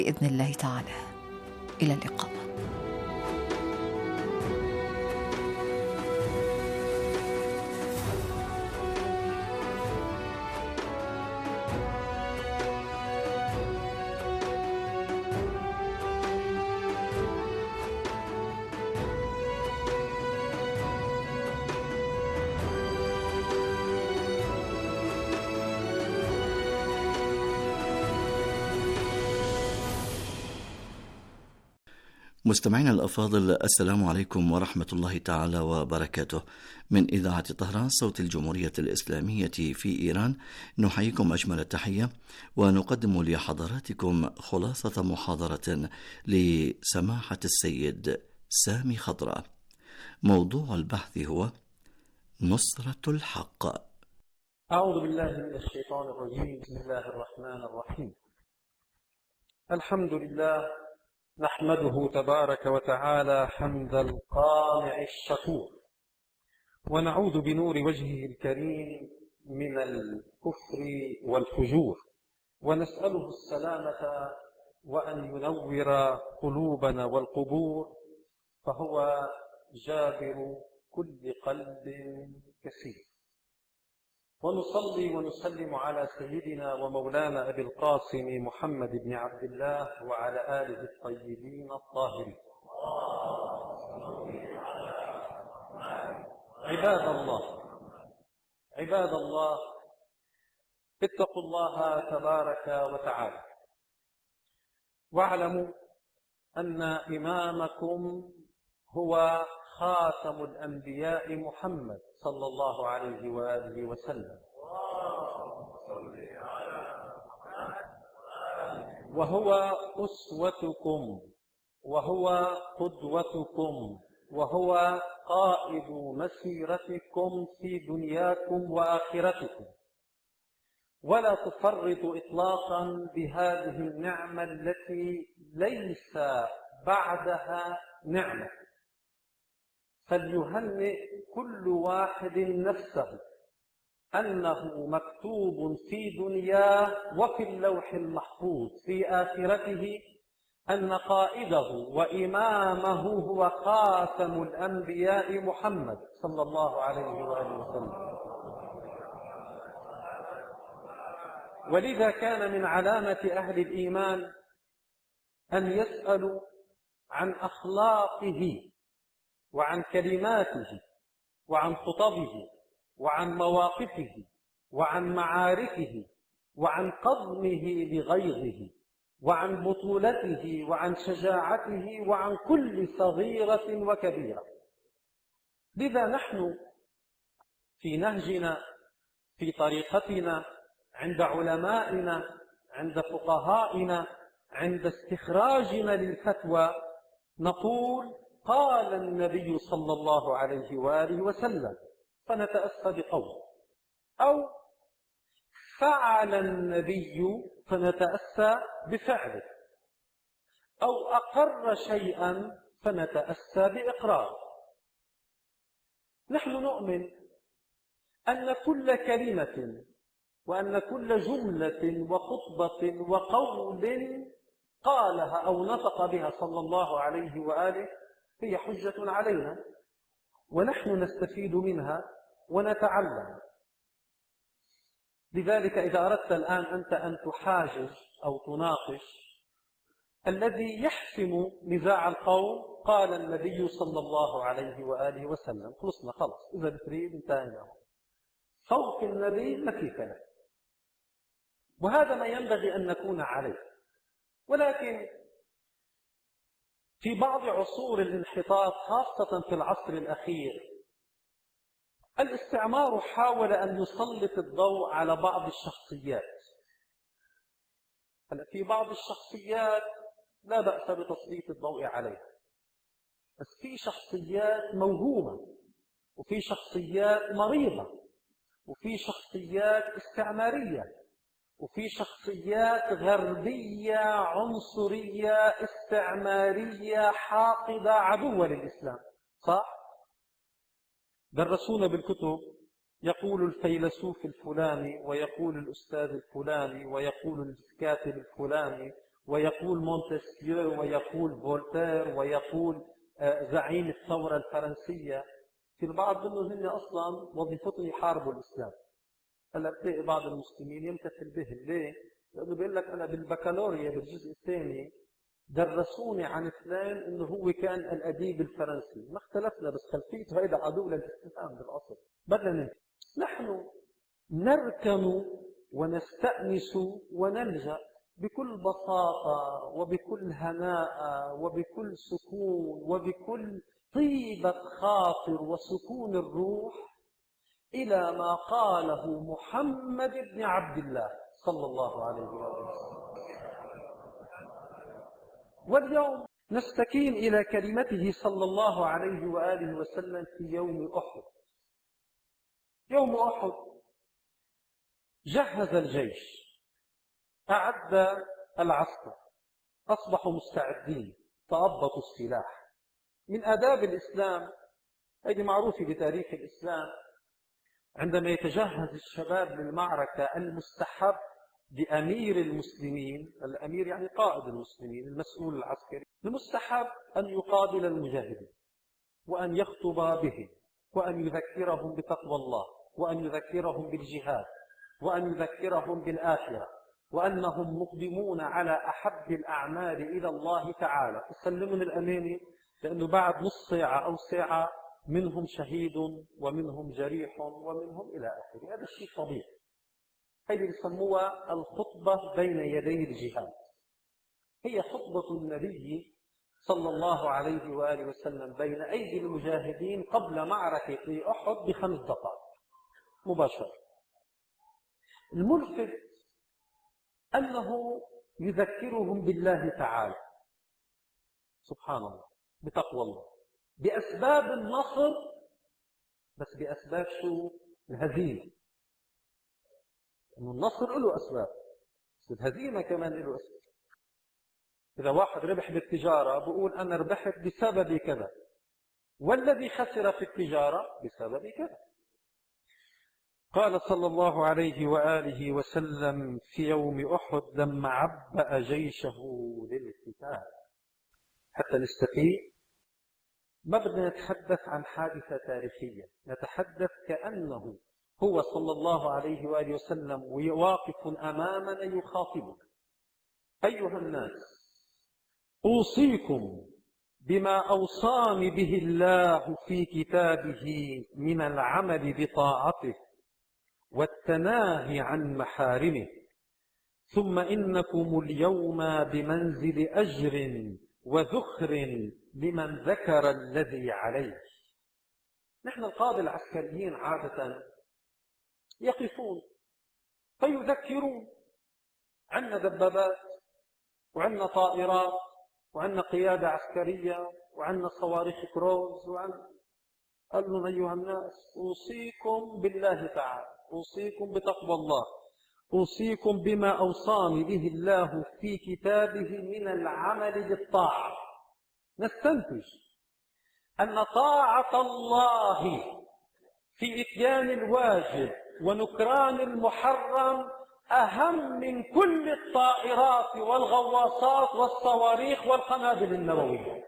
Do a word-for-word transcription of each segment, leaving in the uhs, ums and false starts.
بإذن الله تعالى. إلى اللقاء. مستمعينا الأفاضل، السلام عليكم ورحمة الله تعالى وبركاته. من إذاعة طهران صوت الجمهورية الإسلامية في إيران نحييكم أجمل التحية، ونقدم لحضراتكم خلاصة محاضرة لسماحة السيد سامي خضراء. موضوع البحث هو نصرة الحق. أعوذ بالله من الشيطان الرجيم. بسم الله الرحمن الرحيم. الحمد لله نحمده تبارك وتعالى حمد القانع الشكور، ونعوذ بنور وجهه الكريم من الكفر والفجور، ونسأله السلامة وأن ينور قلوبنا والقبور، فهو جابر كل قلب كسير. ونصلي ونسلم على سيدنا ومولانا أبي القاسم محمد بن عبد الله وعلى آله الطيبين الطاهرين. عباد الله عباد الله اتقوا الله تبارك وتعالى، واعلموا أن إمامكم هو خاتم الأنبياء محمد صلى الله عليه وآله وسلم، وهو أسوتكم وهو قدوتكم وهو قائد مسيرتكم في دنياكم وآخرتكم، ولا تفرطوا إطلاقا بهذه النعمة التي ليس بعدها نعمة. فليهنئ كل واحد نفسه أنه مكتوب في دنياه وفي اللوح المحفوظ في آخرته أن قائده وإمامه هو خاتم الأنبياء محمد صلى الله عليه وآله وسلم. ولذا كان من علامة أهل الإيمان أن يسألوا عن أخلاقه وعن كلماته وعن خطبه وعن مواقفه وعن معاركه وعن قضمه لغيظه وعن بطولته وعن شجاعته وعن كل صغيرة وكبيرة. لذا نحن في نهجنا في طريقتنا عند علمائنا عند فقهائنا عند استخراجنا للفتوى نقول قال النبي صلى الله عليه وآله وسلم، فنتأسى بقوله، أو فعل النبي فنتأسى بفعله، أو أقر شيئا فنتأسى بإقراره. نحن نؤمن أن كل كلمة وأن كل جملة وخطبة وقول قالها أو نطق بها صلى الله عليه وآله هي حجة علينا، ونحن نستفيد منها ونتعلم. لذلك إذا أردت الآن أنت أن تحاجج أو تناقش، الذي يحسم نزاع القوم قال النبي صلى الله عليه وآله وسلم، خلصنا خلص، إذا بتريد انتهينا. فوق النبي ما في كلام، وهذا ما ينبغي أن نكون عليه. ولكن في بعض عصور الانحطاط خاصة في العصر الأخير الاستعمار حاول أن يسلط الضوء على بعض الشخصيات. في بعض الشخصيات لا بأس بتسليط الضوء عليها، بس في شخصيات موهومة، وفي شخصيات مريضة، وفي شخصيات استعمارية، وفي شخصيات غربية عنصرية استعمارية حاقدة عدوة للإسلام. صح؟ درسونا بالكتب يقول الفيلسوف الفلاني، ويقول الأستاذ الفلاني، ويقول الكاتب الفلاني، ويقول مونتسكيو ويقول فولتير ويقول زعيم الثورة الفرنسية. في البعض منهم هن أصلا وظيفتهم يحاربوا الإسلام. هلا بتلاقي بعض المسلمين يمتثل بهم. ليه؟ لأنه بيقول لك أنا بالبكالوريا بالجزء الثاني درسوني عن فلان إنه هو كان الأديب الفرنسي. ما اختلفنا، بس خلفيته هيدا عدو للإسلام بالأصل. بدنا ننتهي. نحن نركن ونستأنس ونلجأ بكل بساطة وبكل هناء وبكل سكون وبكل طيبة خاطر وسكون الروح إلى ما قاله محمد بن عبد الله صلى الله عليه وسلم. واليوم نستكين إلى كلمته صلى الله عليه وآله وسلم في يوم أحد. يوم أحد جهز الجيش، أعد العسكر، أصبحوا مستعدين، تأبطوا السلاح. من آداب الإسلام هذه معروفة بتاريخ الإسلام، عندما يتجهز الشباب للمعركة المستحب بأمير المسلمين، الأمير يعني قائد المسلمين المسؤول العسكري، المستحب أن يقابل المجاهدين وأن يخطب بهم وأن يذكرهم بتقوى الله وأن يذكرهم بالجهاد وأن يذكرهم بالآخرة وأنهم مقدمون على أحب الأعمال إلى الله تعالى. يسلمون الأمانة لأنه بعد نص ساعة أو ساعة منهم شهيد ومنهم جريح ومنهم إلى آخره. هذا الشيء طبيعي. هذه يسموها الخطبة بين يدي الجهاد. هي خطبة النبي صلى الله عليه وآله وسلم بين أيدي المجاهدين قبل معركة أحد بخمس دقائق مباشرة. الملفت أنه يذكرهم بالله تعالى سبحان الله، بتقوى الله، بأسباب النصر، بس بأسباب شو؟ الهزيمة. لأنه النصر له أسباب، بس الهزيمة كمان له أسباب. إذا واحد ربح بالتجارة بقول أنا ربحت بسبب كذا، والذي خسر في التجارة بسبب كذا. قال صلى الله عليه وآله وسلم في يوم أحد لما عبأ جيشه للقتال. حتى نستفيد، ما بدنا نتحدث عن حادثة تاريخية، نتحدث كأنه هو صلى الله عليه وآله وسلم واقف أمامنا يخاطبنا. أيها الناس، أوصيكم بما أوصاني به الله في كتابه من العمل بطاعته والتناهي عن محارمه، ثم إنكم اليوم بمنزل أجر وذخر لمن ذكر الذي عليه. نحن القادة العسكريين عادة يقفون فيذكرون. عندنا دبابات وعندنا طائرات وعندنا قيادة عسكرية وعندنا صواريخ كروز وعندنا. قال لهم أيها الناس، أوصيكم بالله تعالى، أوصيكم بتقوى الله، أوصيكم بما أوصاني به الله في كتابه من العمل بالطاعة. نستنتج أن طاعة الله في إتيان الواجب ونكران المحرم أهم من كل الطائرات والغواصات والصواريخ والقنابل النووية.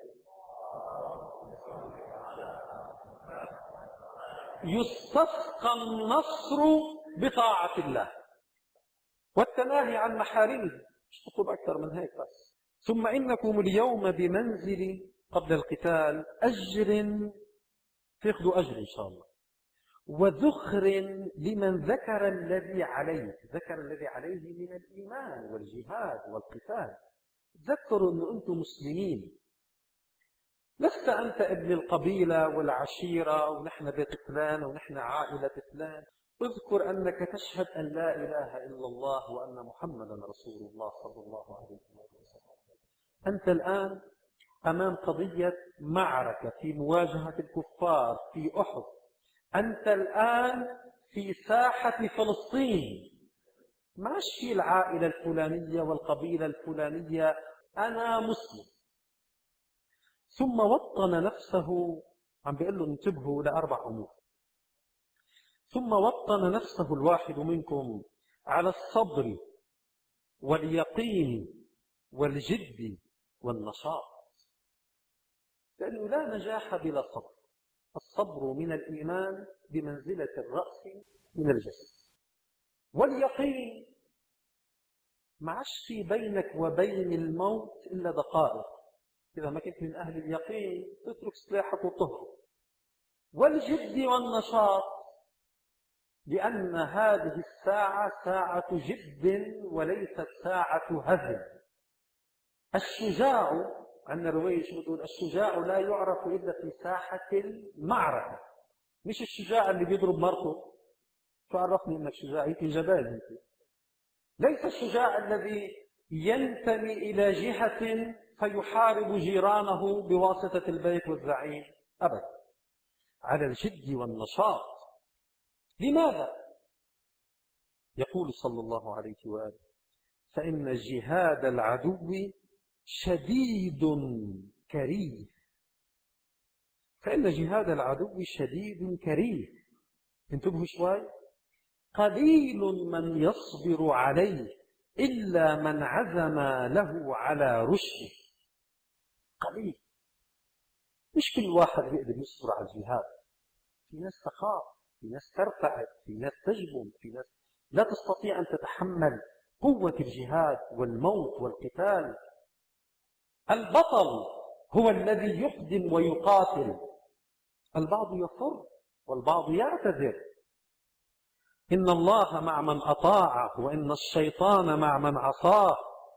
يستسقى النصر بطاعة الله والتناهي عن محارمه. مش تطلب أكثر من هيك بس. ثم إنكم اليوم بمنزل قبل القتال أجر، تأخذوا أجر إن شاء الله، وذخر لمن ذكر الذي عليه. ذكر الذي عليه من الإيمان والجهاد والقتال. تذكروا أنه أنتم مسلمين، لست أنت ابن القبيلة والعشيرة ونحن بيت فلان ونحن عائلة فلان. اذكر أنك تشهد أن لا إله إلا الله وأن محمدا رسول الله صلى الله عليه وسلم. أنت الآن أمام قضية معركة في مواجهة الكفار في أحد. أنت الآن في ساحة فلسطين، ماشي العائلة الفلانية والقبيلة الفلانية، أنا مسلم. ثم وطن نفسه، عم بيقول له انتبهوا لأربع أمور. ثم وطن نفسه الواحد منكم على الصبر واليقين والجد والنشاط، لأنه لا نجاح بلا صبر. الصبر من الإيمان بمنزلة الرأس من الجسد. واليقين ما عادش في بينك وبين الموت إلا دقائق، إذا ما كنت من أهل اليقين تترك سلاحك وتهرب. والجد والنشاط، لأن هذه الساعة ساعة جد وليست ساعة هزل. الشجاع، عندنا رواية شو بتقول؟ الشجاع لا يعرف إلا في ساحة المعركة. مش الشجاع اللي بيضرب مرته، شو عرفني إنك شجاع؟ يمكن جبان انت. ليس الشجاع الذي ينتمي إلى جهة فيحارب جيرانه بواسطة البيت والزعيم، أبدا. على الجد والنشاط. لماذا؟ يقول صلى الله عليه وآله: فإن جهاد العدو شديد كريه. فإن جهاد العدو شديد كريه. انتبهوا شوي. قليل من يصبر عليه إلا من عزم له على رشده. قليل. مش كل واحد بيقدر يصبر على الجهاد. في ناس تخاف، في ناس ترتعد، في ناس تجبن، في ناس لا تستطيع أن تتحمل قوة الجهاد والموت والقتال. البطل هو الذي يقدم ويقاتل. البعض يفر والبعض يعتذر. إن الله مع من أطاعه وإن الشيطان مع من عصاه.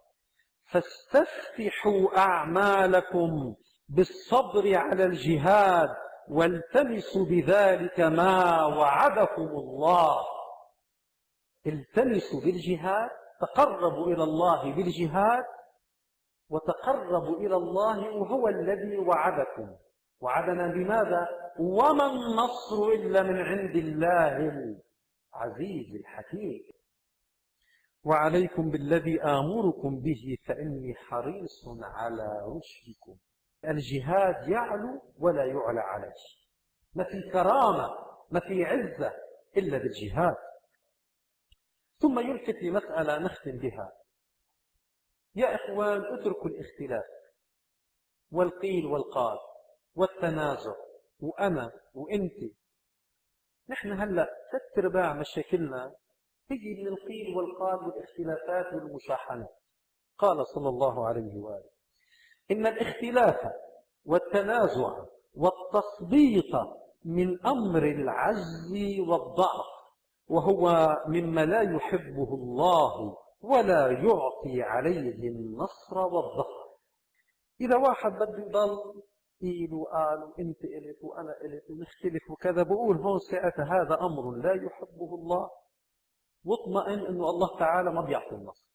فاستفتحوا أعمالكم بالصبر على الجهاد والتمسوا بذلك ما وعدكم الله. التمسوا بالجهاد، تقربوا إلى الله بالجهاد، وتقربوا إلى الله وهو الذي وعدكم. وعدنا بماذا؟ وما النصر إلا من عند الله العزيز الحكيم. وعليكم بالذي آمركم به فإني حريص على رشدكم. الجهاد يعلو ولا يعلى عليه. ما في كرامة، ما في عزة إلا بالجهاد. ثم يلفت لمسألة نختم بها. يا إخوان، اتركوا الاختلاف والقيل والقال والتنازع وأنا وإنت. نحن هلأ ثلاث أرباع مشاكلنا تجي من القيل والقال والاختلافات والمشاحنات. قال صلى الله عليه وآله: إن الاختلاف والتنازع والتصديق من أمر العجز والضعف، وهو مما لا يحبه الله ولا يعطي عليه النصر والظفر. إذا واحد بده يضل قيل وقال وانت قلت وانا قلت ونختلف وكذا، بقول هون ساعتها هذا امر لا يحبه الله، واطمئن انه الله تعالى ما بيعطي النصر.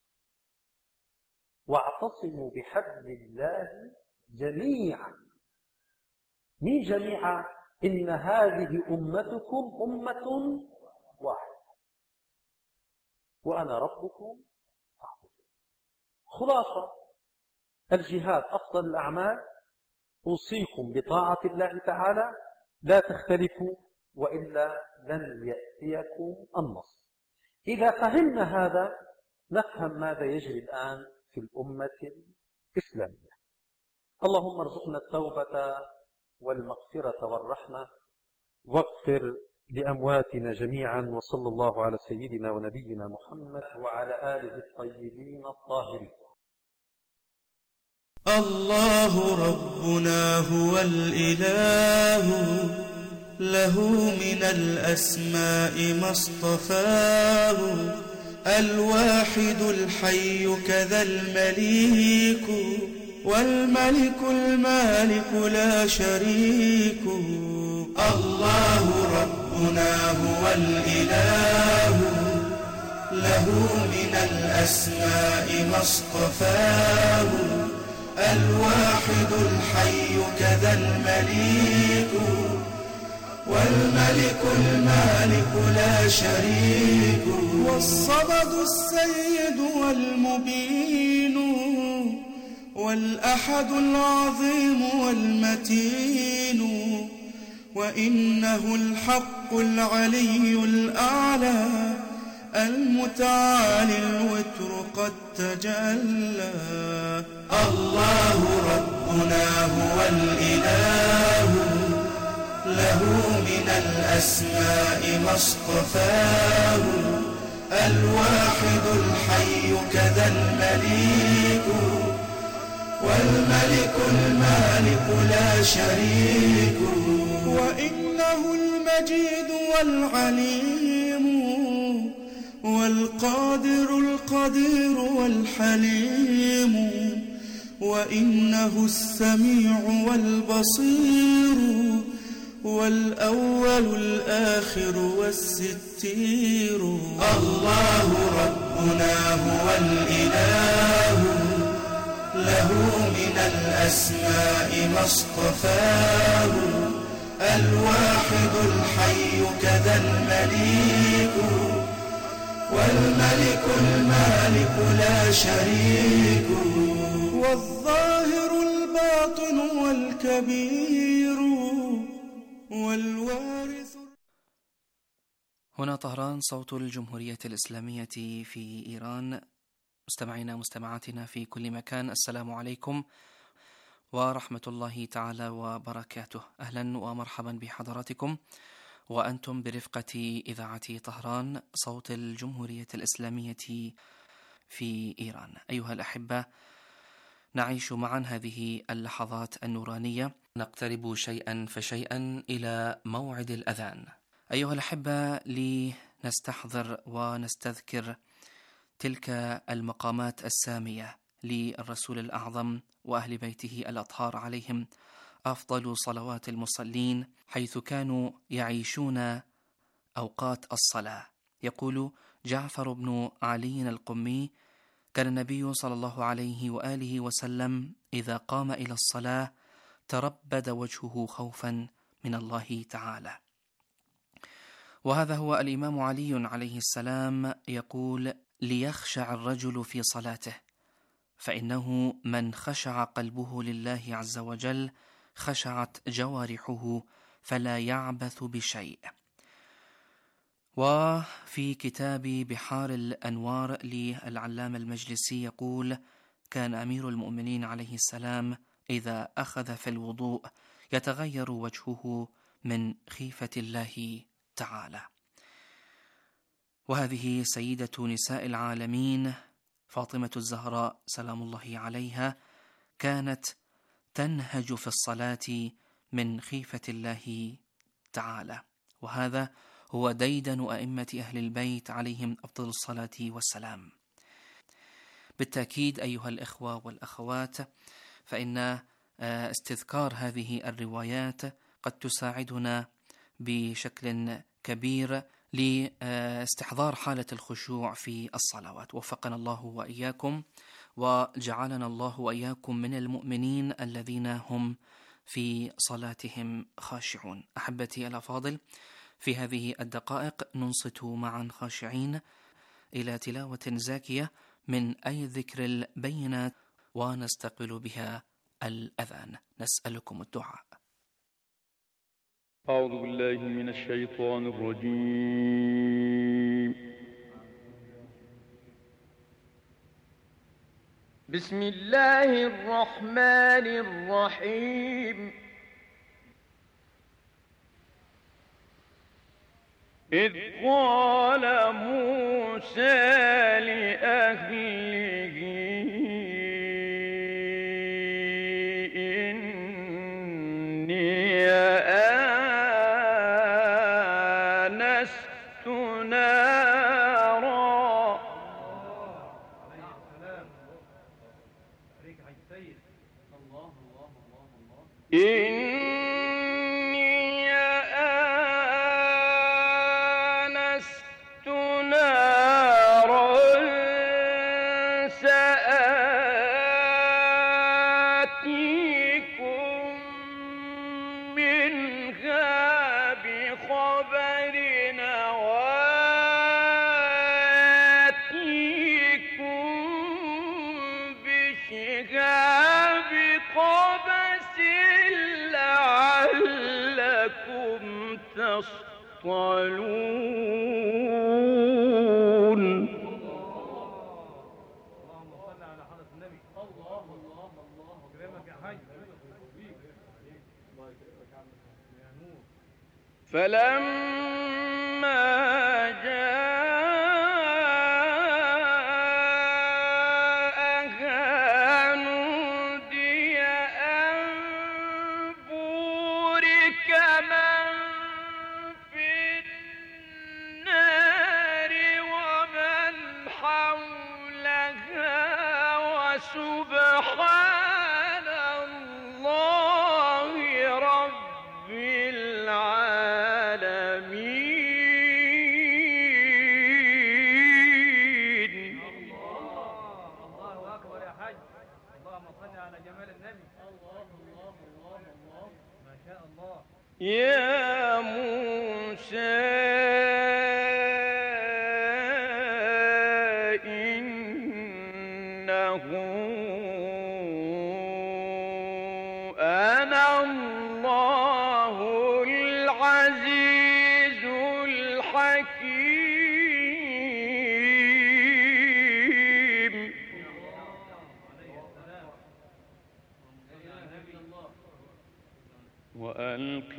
واعتصموا بحبل الله جميعا. مين جميعا؟ ان هذه امتكم امه واحده وانا ربكم فاعبدون. خلاصه الجهاد افضل الاعمال. أوصيكم بطاعة الله تعالى، لا تختلفوا وإلا لن يأتيكم النصر. إذا فهمنا هذا نفهم ماذا يجري الآن في الأمة الإسلامية. اللهم ارزقنا التوبة والمغفرة والرحمة، واغفر لأمواتنا جميعا. وصلى الله على سيدنا ونبينا محمد وعلى آله الطيبين الطاهرين. الله ربنا هو الإله، له من الأسماء ما اصطفاه. الواحد الحي كذا المليك، والملك المالك لا شريك. الله ربنا هو الإله، له من الأسماء ما اصطفاه. الواحد الحي كذا المليك، والملك المالك لا شريك. والصمد السيد والمبين، والأحد العظيم والمتين. وإنه الحق العلي الأعلى، المتعالي الوتر قد تجلى. الله ربنا هو الإله، له من الأسماء ما اصطفاه، الواحد الحي كذا المليك، والملك المالك لا شريك. وإنه المجيد والعليم، والقادر القدير والحليم، وإنه السميع والبصير، والأول الآخر والستير. الله ربنا هو الإله، له من الأسماء ما اصطفاه، الواحد الحي كذا المليك، والملك المالك لا شريك. والظاهر الباطن والكبير والوارث. هنا طهران، صوت الجمهورية الإسلامية في إيران. مستمعينا مستمعاتنا في كل مكان، السلام عليكم ورحمة الله تعالى وبركاته. أهلا ومرحبا بحضراتكم وأنتم برفقة إذاعة طهران، صوت الجمهورية الإسلامية في إيران. أيها الأحبة، نعيش معا هذه اللحظات النورانية، نقترب شيئا فشيئا إلى موعد الأذان. أيها الأحبة، لنستحضر ونستذكر تلك المقامات السامية للرسول الأعظم وأهل بيته الأطهار عليهم أفضل صلوات المصلين، حيث كانوا يعيشون أوقات الصلاة. يقول جعفر بن علي القمي: كان النبي صلى الله عليه وآله وسلم إذا قام إلى الصلاة تربد وجهه خوفا من الله تعالى. وهذا هو الإمام علي عليه السلام يقول: ليخشع الرجل في صلاته، فإنه من خشع قلبه لله عز وجل خشعت جوارحه فلا يعبث بشيء. وفي كتاب بحار الأنوار للعلامة المجلسي يقول: كان أمير المؤمنين عليه السلام إذا أخذ في الوضوء يتغير وجهه من خيفة الله تعالى. وهذه سيدة نساء العالمين فاطمة الزهراء سلام الله عليها كانت تنهج في الصلاة من خيفة الله تعالى، وهذا هو ديدن أئمة أهل البيت عليهم أفضل الصلاة والسلام. بالتأكيد أيها الإخوة والأخوات، فإن استذكار هذه الروايات قد تساعدنا بشكل كبير لاستحضار حالة الخشوع في الصلوات. وفقنا الله وإياكم، وجعلنا الله وإياكم من المؤمنين الذين هم في صلاتهم خاشعون. أحبتي الأفاضل، في هذه الدقائق ننصت معا خاشعين إلى تلاوة زاكية من أي ذكر البينات، ونستقبل بها الأذان. نسألكم الدعاء. أعوذ بالله من الشيطان الرجيم. بسم الله الرحمن الرحيم. إذ قال موسى لأهله إني آنست نارا إني آنست نارا سآتيكم منها بخبر وآتيكم بشهاب قبس لعلكم تصطلون. فلما جاءها نودي أن بورك من في النار ومن حولها وسبحان الله رب العالمين. الله أكبر يا حاج. اللهم صل على جمال النبي. الله الله الله الله ما شاء الله. يا موسى إنه أنا الله العزيز الحكيم. وألق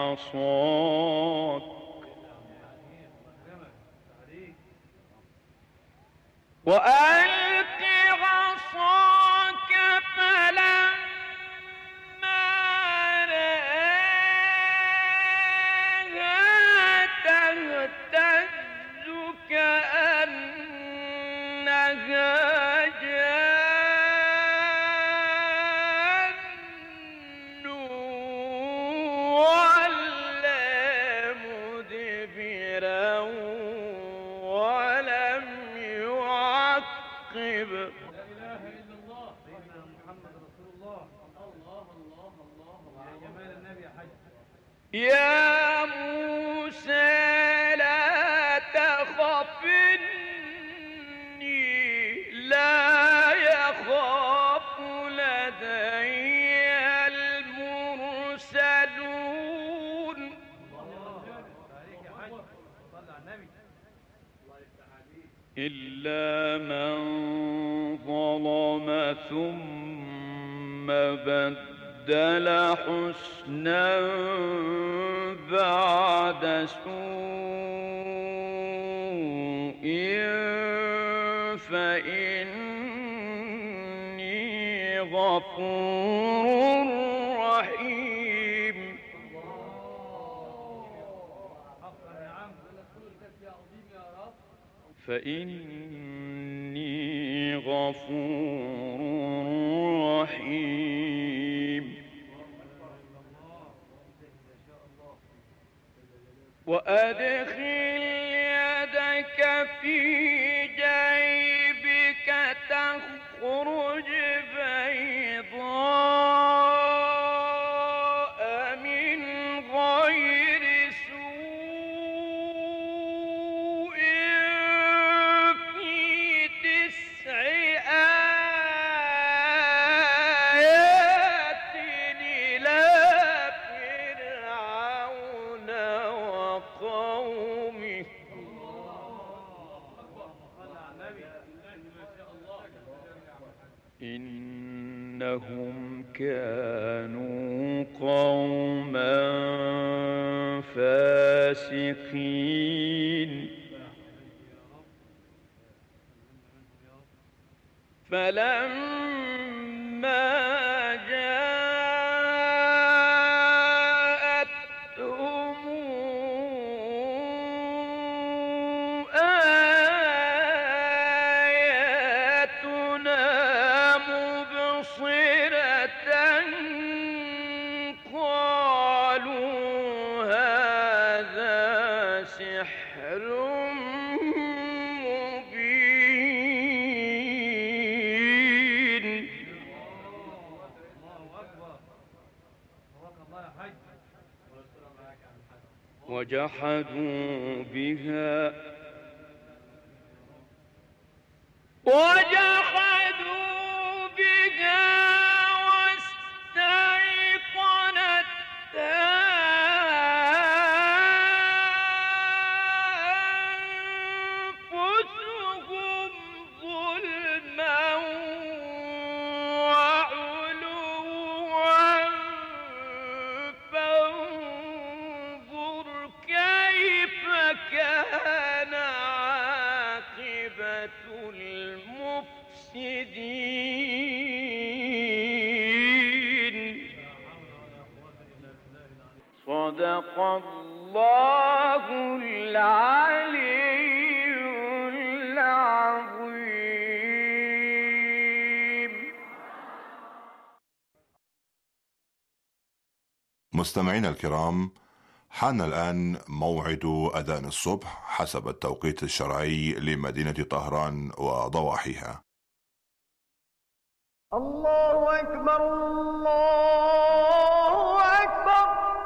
عصاك وألق عصاك فلما رآها تهتز كأنها جان ولا مدبرا ولم يعقب. لا إله إلا الله سيدنا محمد رسول الله. الله الله الله يا جمال النبي يا حاج. يا موسى لا تخف إني لا يخاف لدي المرسلون. إلا من ظلم ثم بدل حسنا بعد سوء فإني غفور رحيم. فإني غفور رحيم. وأدخل يدك في جيبك تخرج بيضاء من غير سوء في تسع آيات إلى فرعون وقومه. إنهم كانوا قوما فاسقين. فلما جاءتهم آياتنا مبصرة قالوا هذا سحر مبين. وجحدوا بها وجحدوا بها واستيقنتها أنفسهم ظلما وعلوا صدق الله العلي العظيم. مستمعينا الكرام، حان الآن موعد أذان الصبح حسب التوقيت الشرعي لمدينة طهران وضواحيها. الله أكبر الله أكبر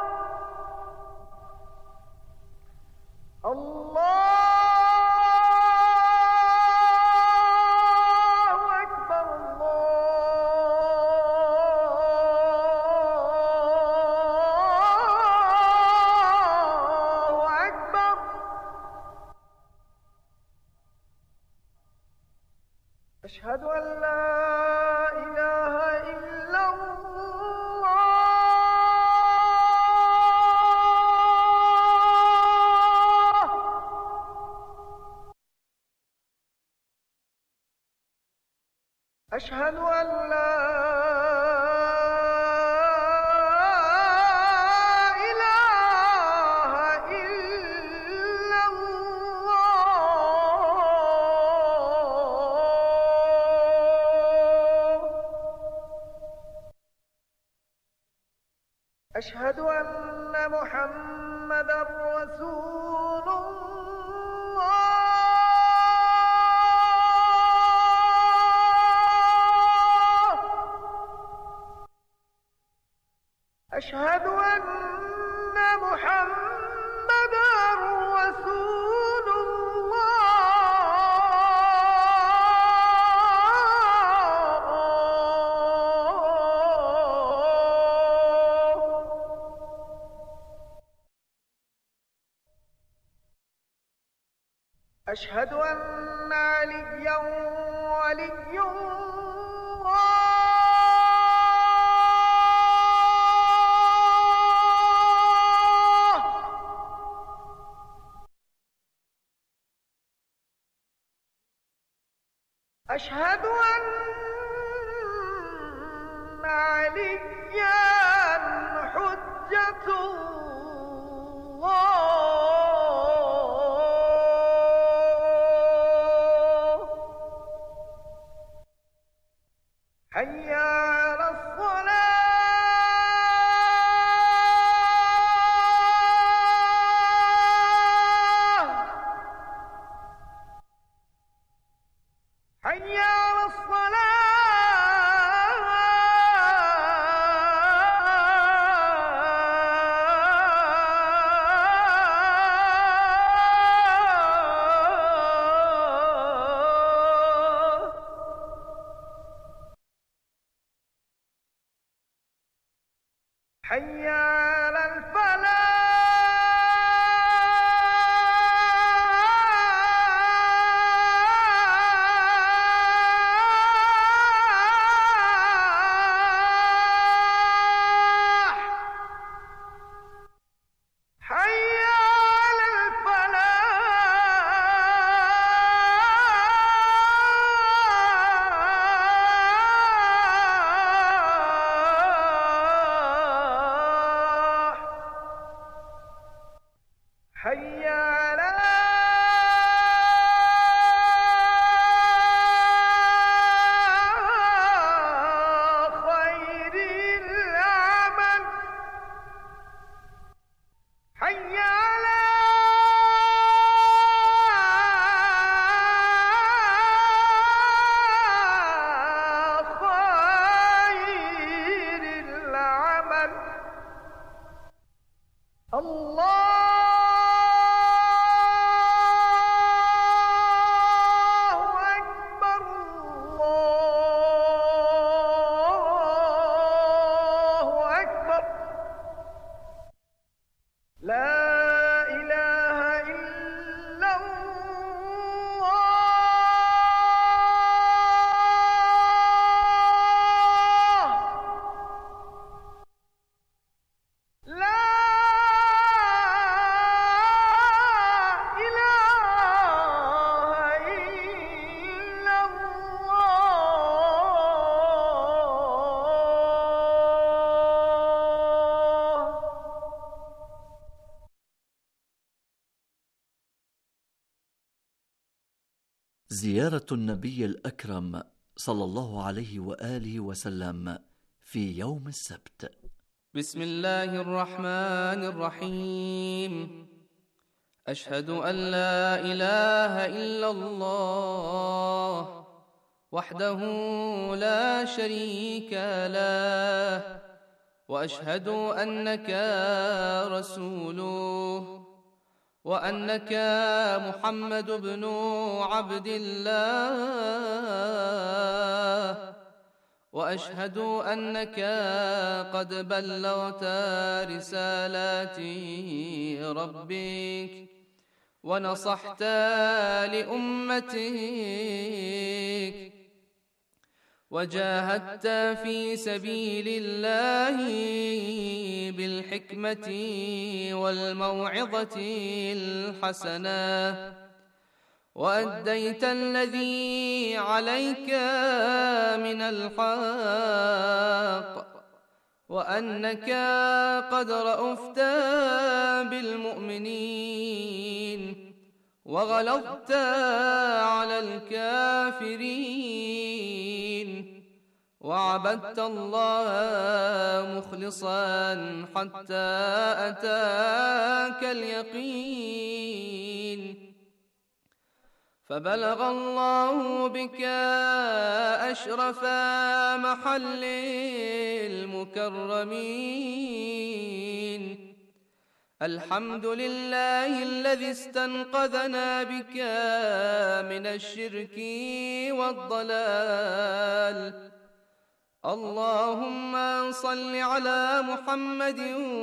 الله أكبر الله أكبر. أشهد أن لا أشهد أن لا إله إلا الله. أشهد أن محمدًا رسول الله. أشهد أن محمدًا رسول الله. أشهد أن عليًّا ولي الله. أشهد أن عليًّا حجة الله. حي على الصلاة. حي على الصلاة. حي على الفلاح. حي على الفلاح. زيارة النبي الأكرم صلى الله عليه وآله وسلم في يوم السبت. بسم الله الرحمن الرحيم. أشهد أن لا إله إلا الله وحده لا شريك له، وأشهد أنك رسوله، وأنك محمد بن عبد الله، وأشهد أنك قد بلغت رسالات ربك ونصحت لأمتك وجاهدت في سبيل الله بالحكمة والموعظة الحسنة، وأديت الذي عليك من الحق، وأنك قد رأفت بالمؤمنين وغلظت على الكافرين، وعبدت الله مخلصا حتى أتاك اليقين، فبلغ الله بك أشرف محل المكرمين. الحمد لله الذي استنقذنا بك من الشرك والضلال. اللهم صل على محمد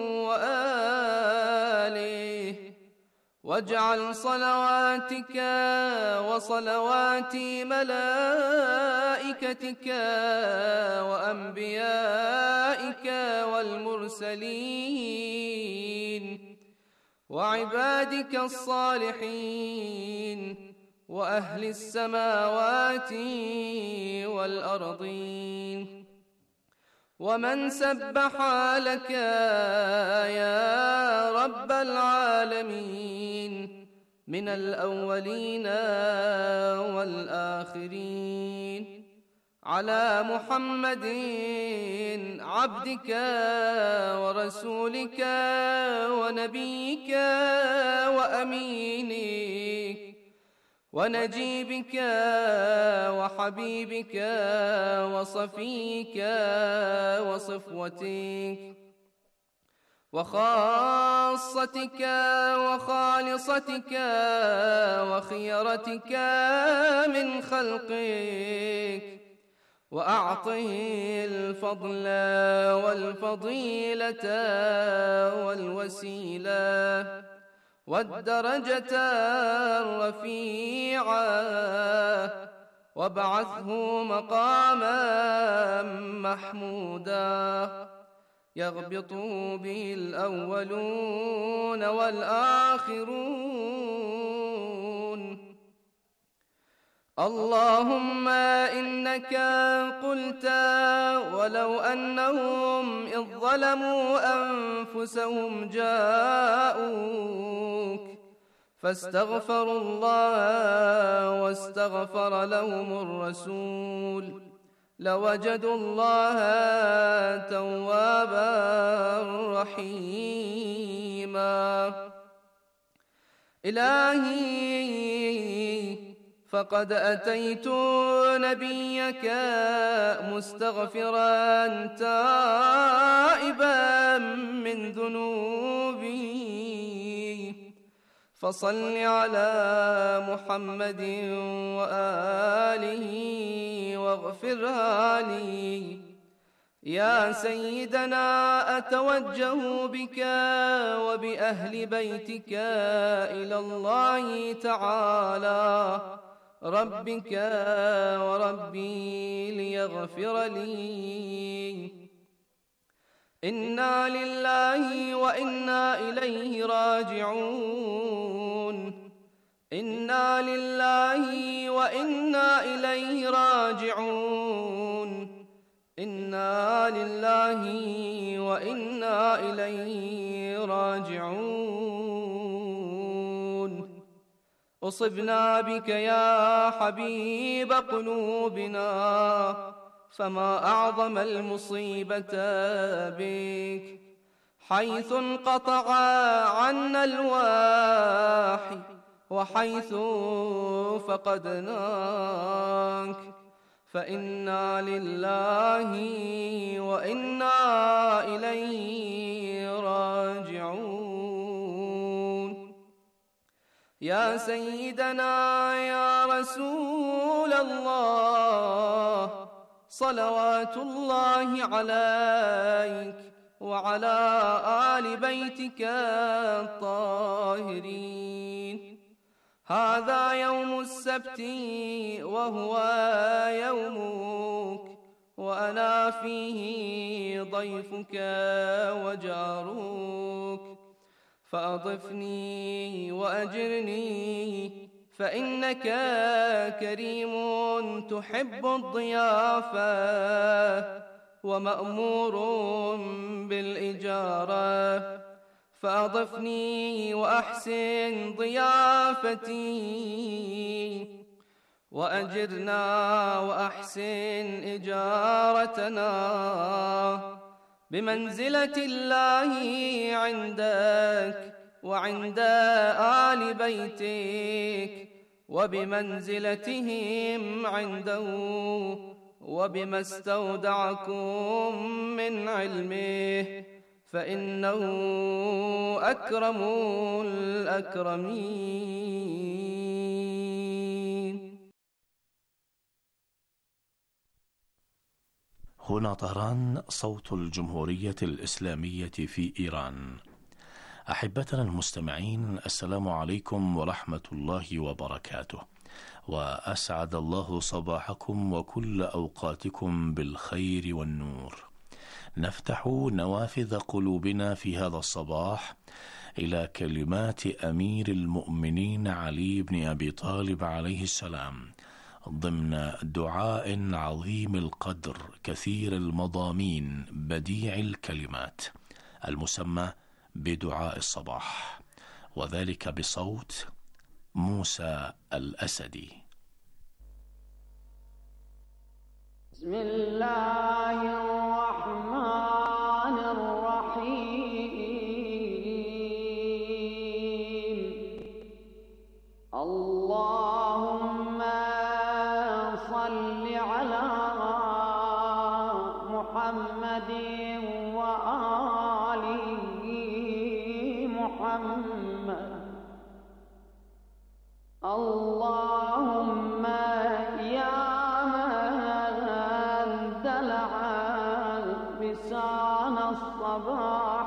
وآله، واجعل صلواتك وصلوات ملائكتك وأنبيائك والمرسلين وعبادك الصالحين وأهل السماوات والأرضين ومن سبح لك يا رب العالمين من الأولين والآخرين، على محمد عبدك ورسولك ونبيك وأمينك ونجيبك وحبيبك وصفيك وصفوتك وخاصتك وخالصتك وخيرتك من خلقك، وأعطه الفضل والفضيلة والوسيلة والدرجة الرفيعة، وابعثه مقاما محمودا يغبط به الأولون والآخرون. اللهم إنك قلت ولو أنهم إذ ظلموا أنفسهم جاءوك فاستغفروا الله واستغفر لهم الرسول لوجدوا الله توابا رحيما. إلهي فقد أتيت نبيك مستغفرا تائبا من ذنوبي، فصل على محمد وآله واغفرها لي. يا سيدنا أتوجه بك وبأهل بيتك إلى الله تعالى ربك وربي ليغفر لي. إنا لله وإنا إليه راجعون، إنا لله وإنا إليه راجعون، إنا لله وإنا إليه راجعون. أصبنا بك يا حبيب قلوبنا، فما أعظم المصيبة بك، حيث انقطع عنا الواحي وحيث فقدناك، فإنا لله وإنا إليه راجعون. يا سيدنا يا رسول الله، صلوات الله عليك وعلى آل بيتك الطاهرين. هذا يوم السبت وهو يومك، وأنا فيه ضيفك وجارك، فأضفني وأجرني، فإنك كريم تحب الضيافة ومأمور بالإجارة، فأضفني وأحسن ضيافتي، وأجرنا وأحسن إجارتنا، بمنزلة الله عندك وعند آل بيتك، وبمنزلتهم عنده، وبما استودعكم من علمه، فإنه أكرم الأكرمين. هنا طهران، صوت الجمهورية الإسلامية في إيران. أحبتنا المستمعين، السلام عليكم ورحمة الله وبركاته، وأسعد الله صباحكم وكل أوقاتكم بالخير والنور. نفتح نوافذ قلوبنا في هذا الصباح إلى كلمات أمير المؤمنين علي بن أبي طالب عليه السلام، ضمن دعاء عظيم القدر كثير المضامين بديع الكلمات، المسمى بدعاء الصباح، وذلك بصوت موسى الأسدي. بسم الله الرحمن الرحيم. اللهم صل على محمد وآل محمد. اللهم يا لسان الصباح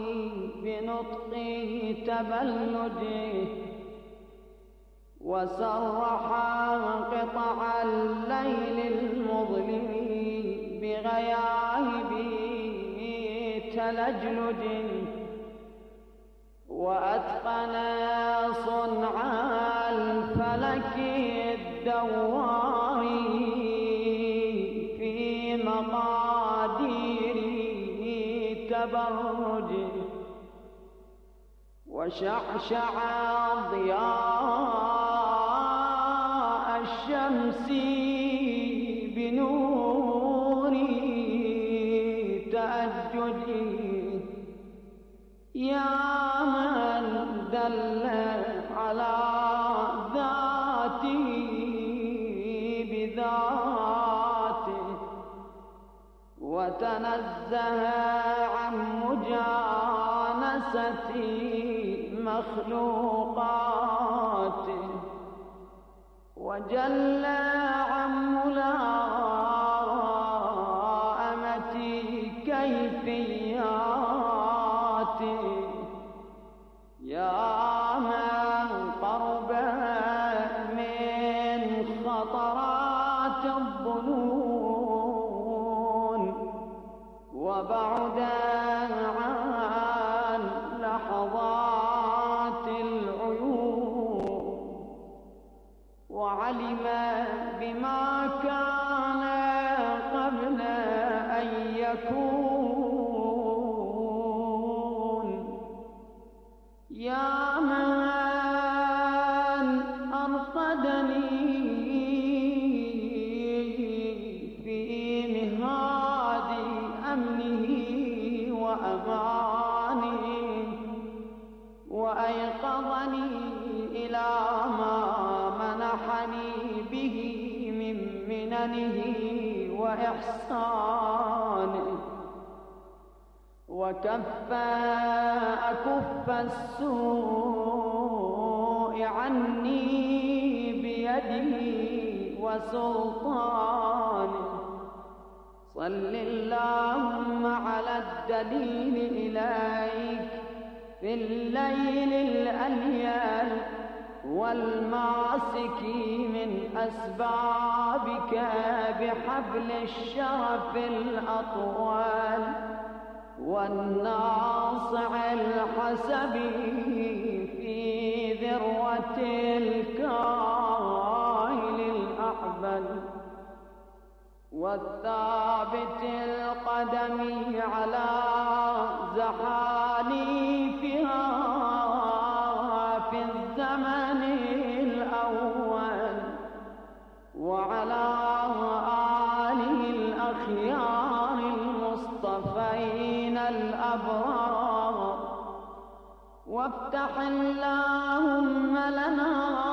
بنطقه تبلده، وسرح قطع الليل المظلم بغياهب تلجلج، وأتقن صنع الفلك الدوار في مقادير تبرج، وشعشع ضياء الشمس بنور تأجج، يا من دل على ذاته بذاته، وتنزه عن مجانسة مخلوقاته، وجل عن ملائمة كيفياته، يا من قرب من خطرات الظنون، وبعد عن لحظات العيون، وعلم بما كان قبل أن يكون، يا من وأماني وأيقظني إلى ما منحني به من مننه وإحسانه وكف أكف السوء عني بيده وسلطانه صل اللهم على الدليل إليك في الليل الأليل والماسك من أسبابك بحبل الشرف الأطول والناصع الحسب في ذروة الكاهل الأحبل والثابت القدم على زحاليفها في الزمن الأول وعلى آله الأخيار المصطفين الأبرار وافتح اللهم لنا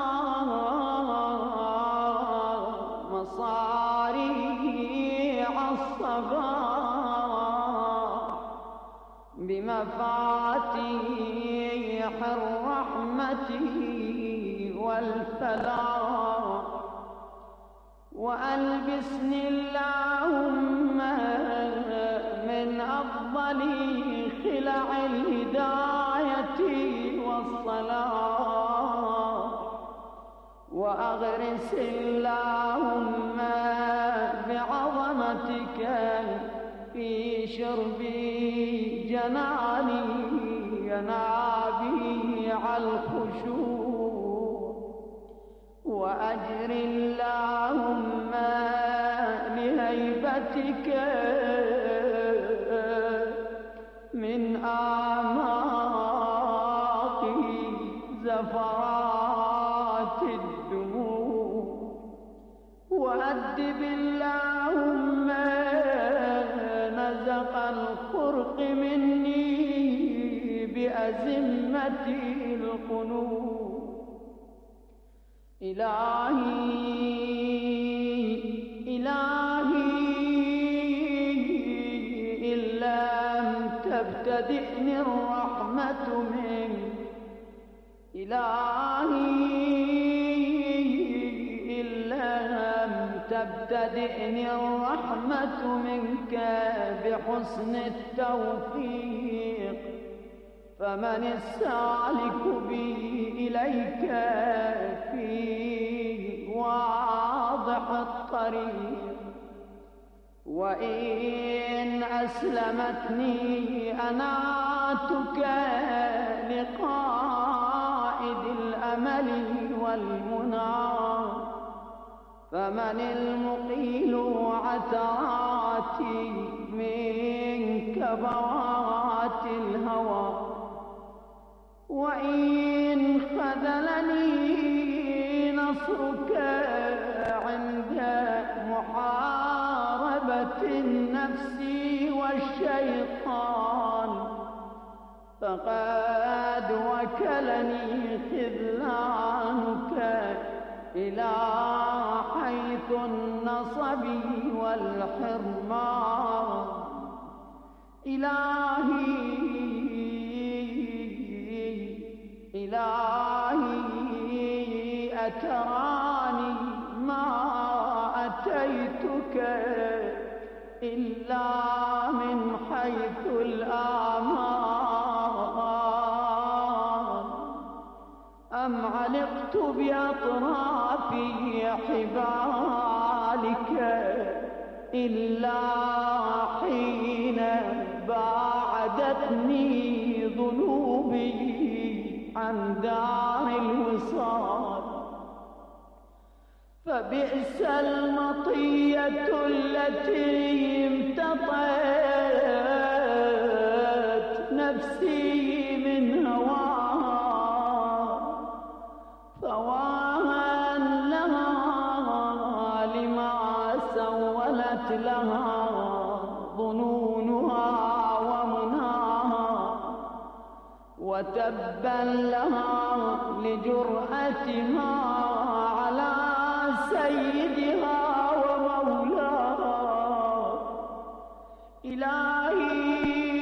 مصاريع الصباح بمفاتيح الرحمة والفلاح وألبسني اللهم من أفضل خلع الهداية والصلاح وأغرس اللهم بعظمتك في شرب جناني ينابيع الخشوع وأجر اللهم لهيبتك من آماق زفرات الدموع وأدب اللهم نزق الخرق مني بأزمة القنوع إلهي إلهي إن لم تبتدئني الرحمة منك إلهي إن لم تبتدئني الرحمة منك بحسن التوفيق فمن السالك بي إليك في واضح الطريق وإن أسلمتني أناتك لقائد الأمل والمنى فمن المقيل عثراتي من كبوات الهوى وإن خذلني نصرك عند محاربة النفس والشيطان فقد وكلني خذلانك إلى حيث النصب والحرمان إلهي إلهي أتراني ما أتيتك إلا من حيث الآمان أم علقت بأطراف حبالك إلا حين باعدتني ذنوبي عن دار الوصال فبئس المطية التي امتطت نفسي من هواها فواها لها لما سولت لها ظنونها ومناها وتبا لها لجرأتها على سيدها ومولاها. إلهي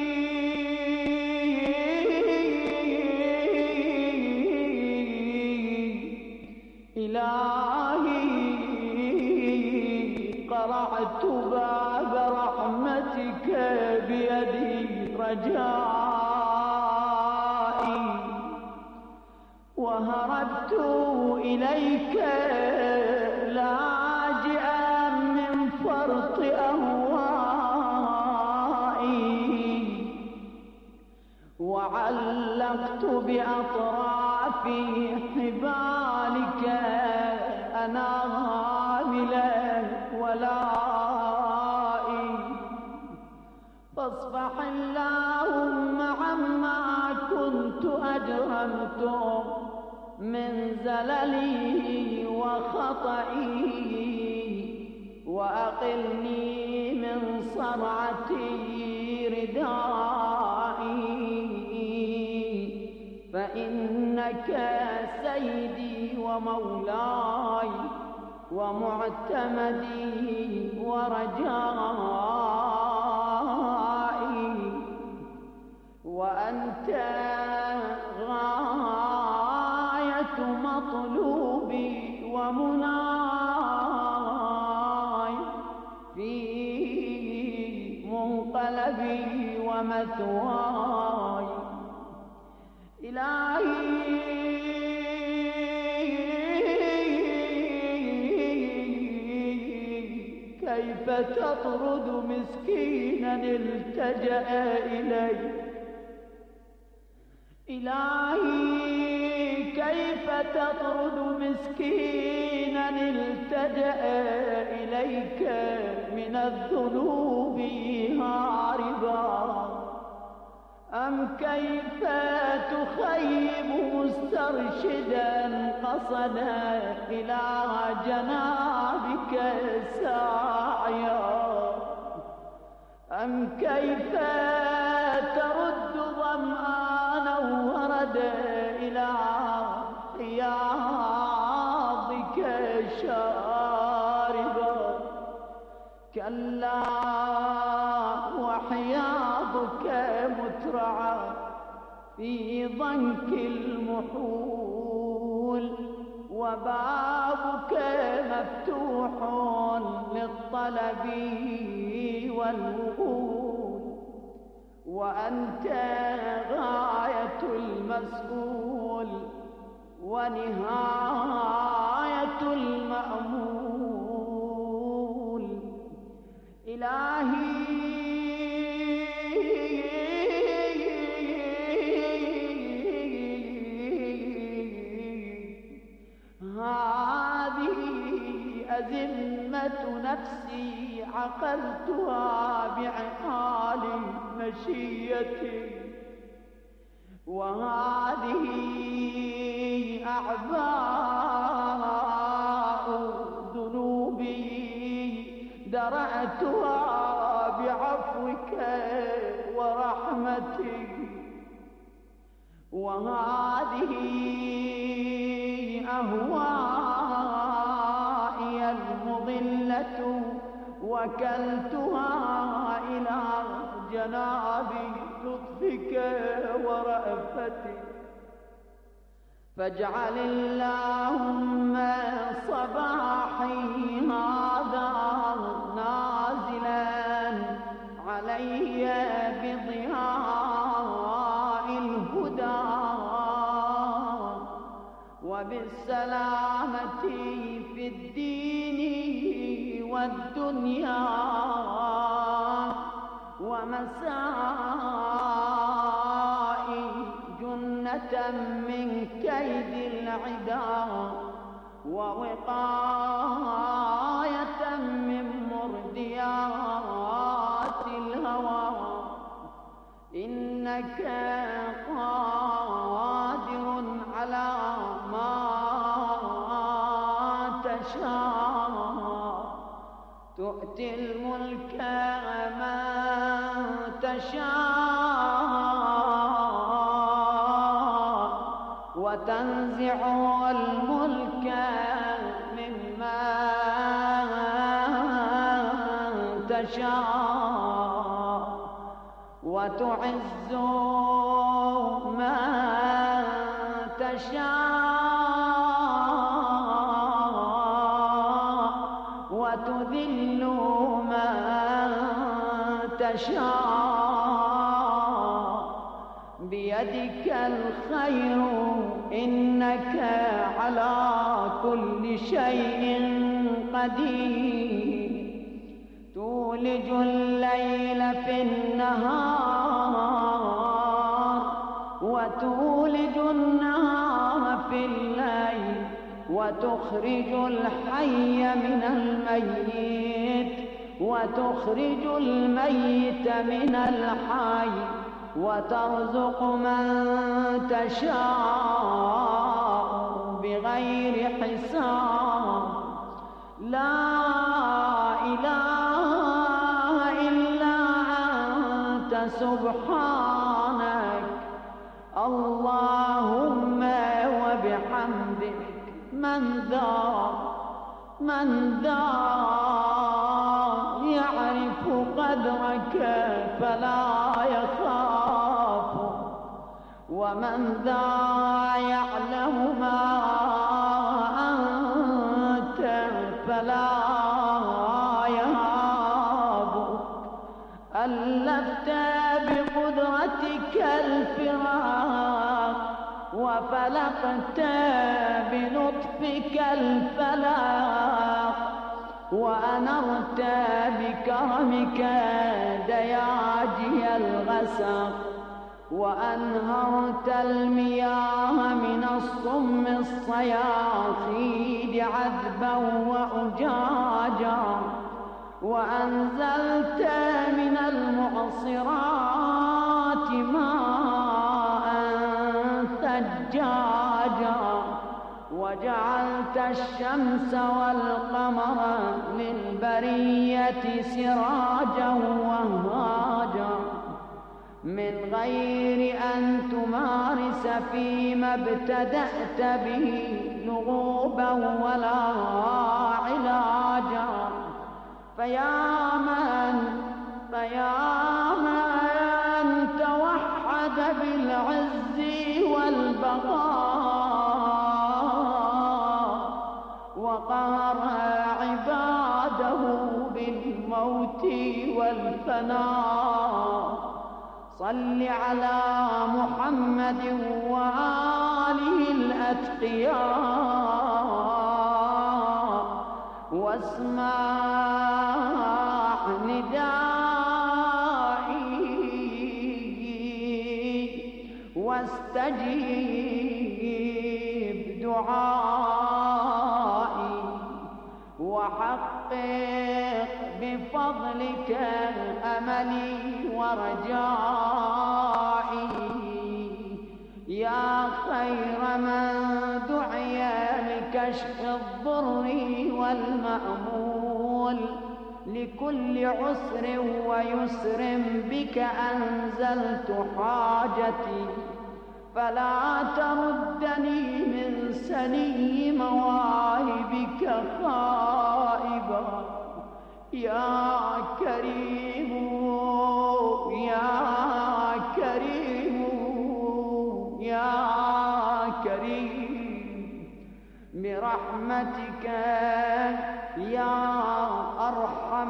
إلهي قرعت باب رحمتك بيدي رجائي، وهربت إليك لاجئا من فرط أهوائي، وعلقت بأطراف حبالك أنامل ولائي. فاصفح اللهم عما كنت أجرمت من زللي وخطئي، وأقلني من صرعتي ردائي، فإنك سيدي ومولاي ومعتمدي ورجائي، وأنت غاية مطلوبي ومناي في منقلبي ومثواي. إلهي كيف تطرد مسكينا التجأ إليك؟ إلهي كيف تطرد مسكينا التجأ إليك من الذنوب هاربا؟ أم كيف تخيب مسترشدا قصدا إلى جنابك ساعيا؟ أم كيف ترد ظمآنا وردا إلى حياضك شاربا؟ كلا وحياضك مترعى في ضنك المحول، وبابك مفتوح للطلب والوصول، وأنت غاية المسؤول ونهاية المأمول. إلهي هذه أزمة نفسي عقلتها بعقال مشيتي، وهذه أعباء ذنوبي درأتها بعفوك ورحمتك، وهذه أهوائي المضلة وكلتها إلى جناب لطفك ورأفتك. فاجعل اللهم صباحي هذا نازلا علي بضياء الهدى وبالسلامة في الدين والدنيا، ومسائي جنة من كيد العدا، ووقاية من مرديات الهوى. إنك قادر على ما تشاء، تؤتي الملك من تشاء وتنزع الملك ممن تشاء وتعز من تشاء وتذل من تشاء بيدك الخير إنك على كل شيء قدير تولج الليل في النهار وتولج النهار في الليل وتخرج الحي من الميت وتخرج الميت من الحي وترزق من تشاء بغير حساب لا إله إلا أنت سبحانك اللهم وبحمدك من ذا من ذا يعرف قدرك فلا يخاف ومن ذا يعلم ما أنت فلا يهاب ألفت بقدرتك الفراق وفلقت بلطفك الفلاق وأنرت بكرمك دياجي الغسق وأنهرت المياه من الصم الصياصيد عذبا وأجاجا وأنزلت من المعصرات ماء ثجاجا وجعلت الشمس والقمر للبرية سراجا وهاجا من غير أن تمارس فيما ابتدأت به لغوبا ولا علاجا فيا من فيا من توحد بالعز والبقاء وقهر عباده بالموت والفناء صل على محمد وآله الأتقياء واسمع ندائي واستجيب دعائي وحقق بفضلك أملي ورجائي يا خير من دعي لكشف الضر والمأمول لكل عسر ويسر بك أنزلت حاجتي فلا تردني من سني مواهبك خائبا يا كريم يا كريم يا كريم برحمتك يا أرحم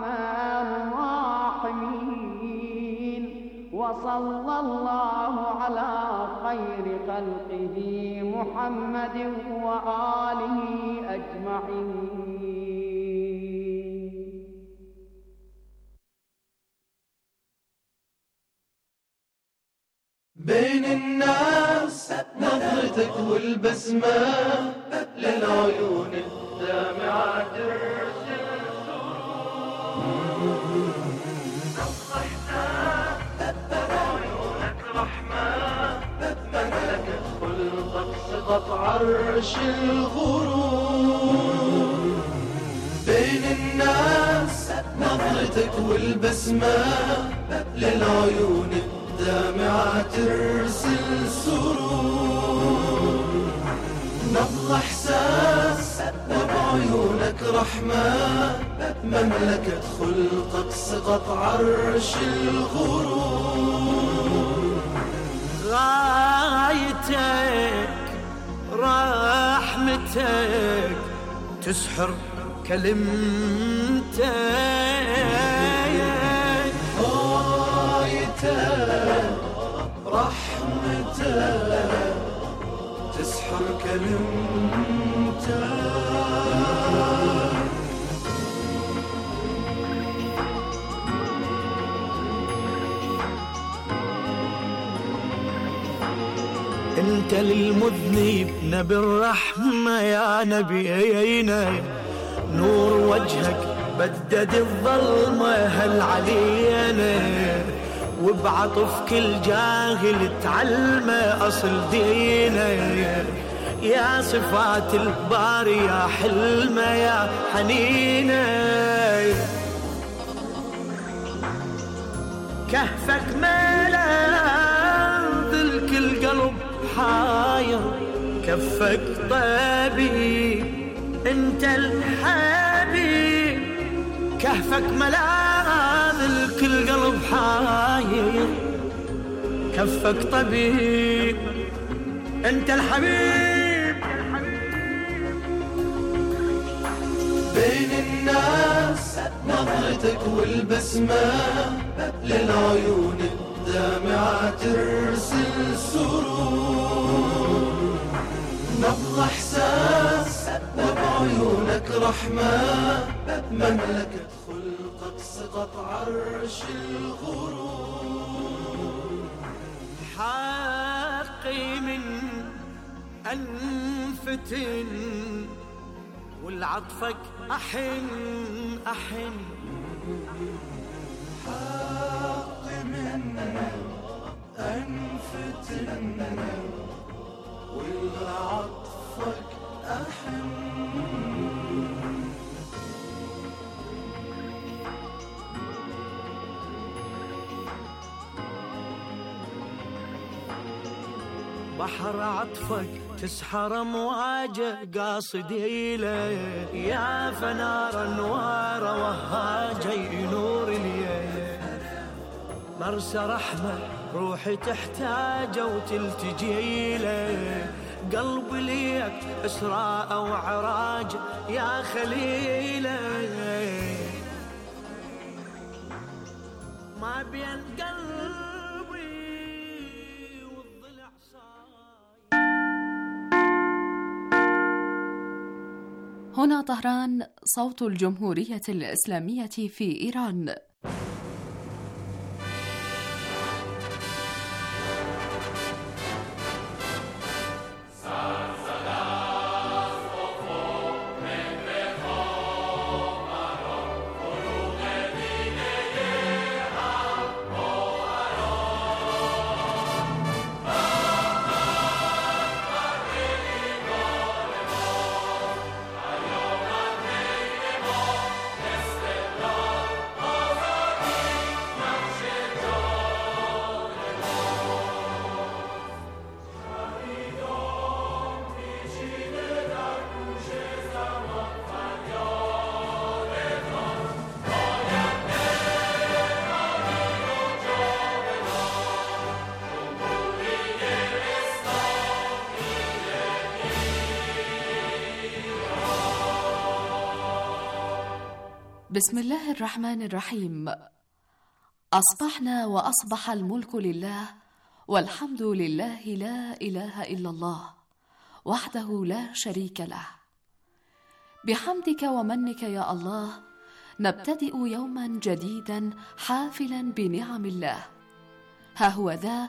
الراحمين وصلى الله على خير خلقه محمد وآله أجمعين. بين الناس نظرتك والبسمة للعيون الدامعة ترسل سرور نصيتك عيونك رحمة مملكة خلقك سقط عرش الغرور بين الناس نظرتك والبسمة للعيون الدامعة ترسل سرور الرحمن مملكة خلقك سقط عرش الغرور. غايتك رحمتك تسحر كلمتك، غايتك رحمتك تسحر كلمتك. انت للمذنب نبي الرحمة يا نبينا، نور وجهك بدد الظلمة هل علينا، وبعطف كل جاهل تعلمه أصل دينا، يا صفات الباري يا حلمة يا حنينة. كهفك ملاذ الكل قلب حاير، كفك طبيب انت الحبيب، كهفك ملاذ الكل قلب حاير، كفك طبيب انت الحبيب. بين الناس نظرتك والبسمة للعيون الدامعة ترسل سرور، نبض احساس وبعيونك رحمة مملكة خلقك سقط عرش الغرور. حقي من أنفتن والعطفك أحن أحن، حقي من أنفتن والعطفك أحن. بحر عطفك تسحر امواجه قاصدي له، يا فنار انوار وهاجي نور الليل، مرسى رحمه روحي تحتاجه وتلتجي له، قلبي ليك اسراء وعراج يا خليله، ما بين قلبي والضلع صار. هنا طهران، صوت الجمهورية الإسلامية في إيران. بسم الله الرحمن الرحيم. أصبحنا وأصبح الملك لله، والحمد لله، لا إله إلا الله وحده لا شريك له. بحمدك ومنك يا الله نبتدئ يوما جديدا حافلا بنعم الله. ها هو ذا